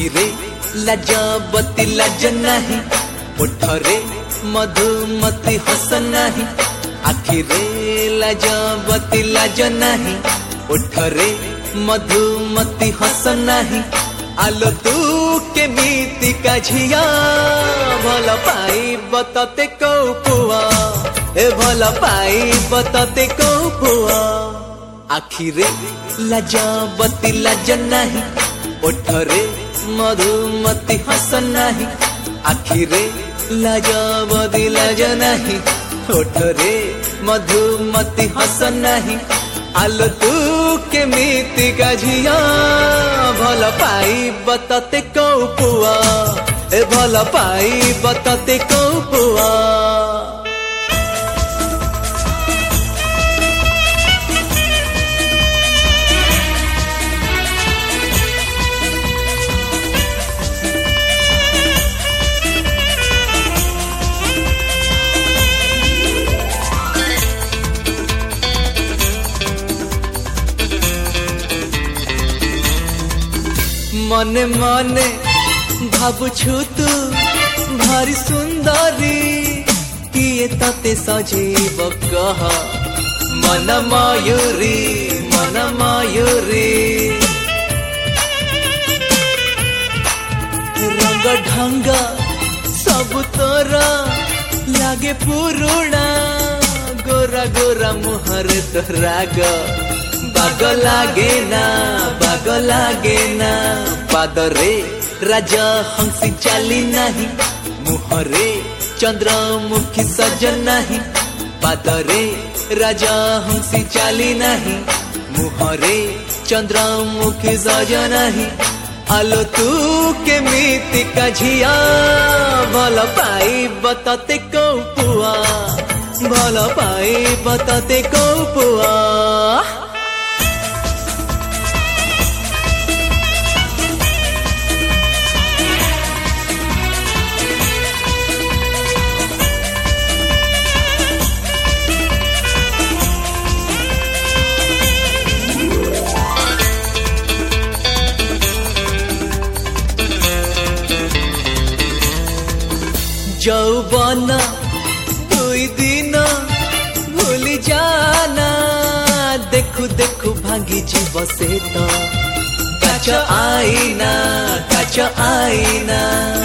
आखिरे लजबती लज नहीं, ओठरे मधुमती हस नहीं। आखिरे लजबती लज नहीं, ओठरे मधुमती हस नहीं। आलो तू केमिति का झिया, भल पाई बतते कौ पुआ, ए भल पाई बतते कौ पुआ। आखिरे लजबती लज नहीं, ओठरे मधुमती हस नहीं। आखिरे लजबती लज नहीं, ओठरे मधुमती हस नहीं। आलो तू केमिति का झिया, भल पाई बतते कौ पुआ, ए भल पाई बतते कौ पुआ। मने मने भाबुछु तू भारी सुंदरी, किए तते सजीव कह मन मयूरी, मन मयूरी। रंग ढंग सब तोरा लागे पुरुणा, गोरा गोरा मुहर तोरा ग बाग लागे ना, बाग लागे ना। पादरे राजा हंसी चाली नहीं, मुहरे चंद्रमुखी सजन नहीं। पादरे राजा हंसी चाली नहीं, मुहरे चंद्रमुखी सजन नहीं। आलो तू केमिति का झिया, भल पाई बतते कौ पुआ, भल पाई बतते कौ पुआ। यौवन दुई दिन भूली जाना, देखु देखु भांगी जीव से तो काच आईना, काच आईना।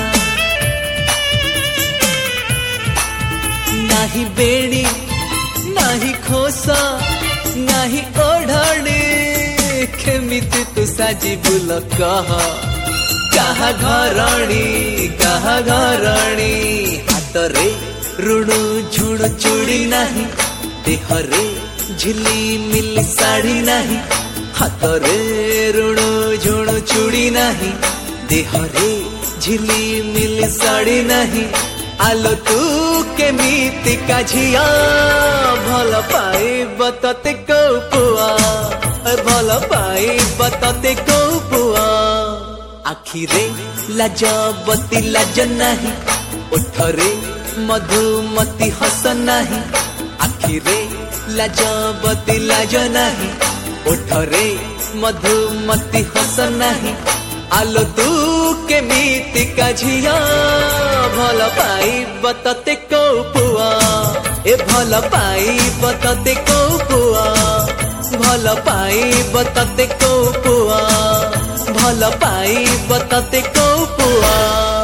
नाही बेणी नाही खोसा नाही ओढ़णी, केमिति तू साजी बुल कह कहा घरणी, कहा घरणी। हातरे ऋणु झुणु चूड़ी नहीं, देहरे झिली मिली साड़ी नहीं। हातरे ऋणु झुणु चूड़ी नहीं, देहरे झिली मिली साड़ी नहीं। आलो तू केमिति का झिया, भल पाई बतते कौ पुआ, भल पाई बतते कौ पुआ। आखिरे लजबती लज नहीं, ओठरे मधुमती हस नहीं। आखिरे लजबती लज नहीं, ओठरे मधुमती हस नहीं। आलो तू केमिति का झिया, भल पाई बतते कौ पुआ, ए भल पाई बतते कौ पुआ, भल पाई बतते कौ पुआ, भल पाई बतते कौ पुआ।